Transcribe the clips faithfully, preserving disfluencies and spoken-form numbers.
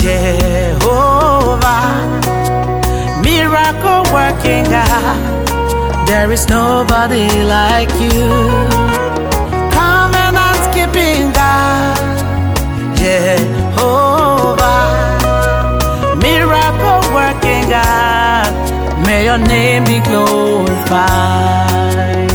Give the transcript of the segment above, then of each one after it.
Jehovah, miracle working God. There is nobody like you. Covenant keeping God, Jehovah, miracle working God. May your name be glorified.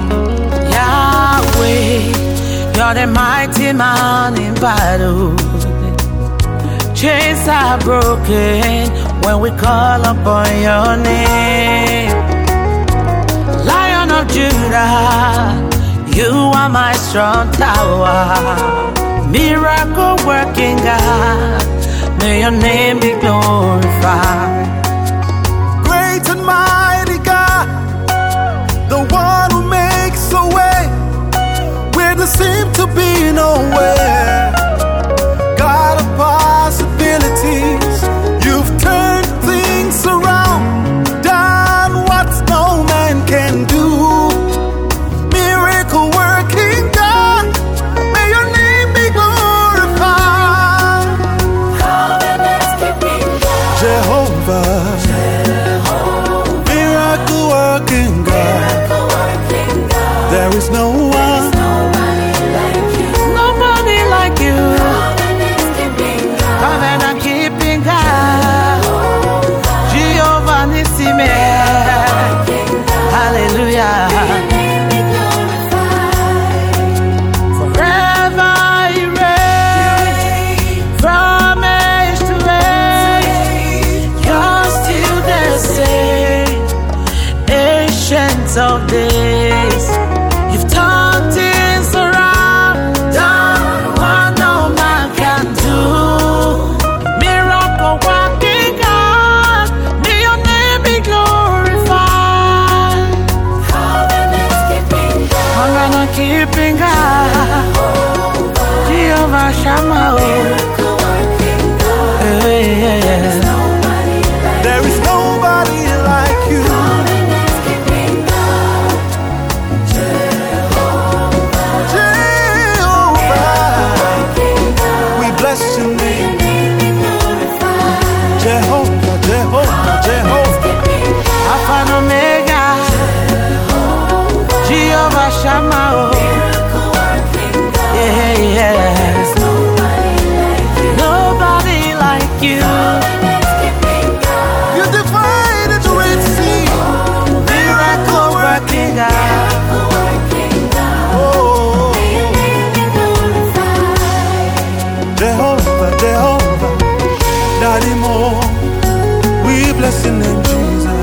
Yahweh, you're the mighty man in battle. Chains are broken when we call upon your name. Lion of Judah, you are my strong tower. Miracle working God, may your name be glorified. Great and mighty God, the one who makes a way where there seems to be no way. God of possibilities, you've turned things around, done what no man can do. Miracle working God, may your name be glorified. Jehovah, miracle working God, there is no one. Nobody like you. Covenant keeping God, Jehovah Nisime. Hallelujah. Forever you reign, from age to age. You're still the same, ancient of days. You've turned things around, done what no man can do. Miracle working God, may your name be glorified. Covenant keeping God, Jehovah Shammah. Hey, yeah, yeah. There is nobody like you. Jehovah, we bless your name. Jehovah, Jehovah, Jehovah, Alpha and Omega, Jehovah Shammah. Yeah, yeah. Nobody like you. you divided the Red Sea. Miracle working God. Oh, Jehovah, Jehovah, Daddy Mo, we bless your name, Jesus.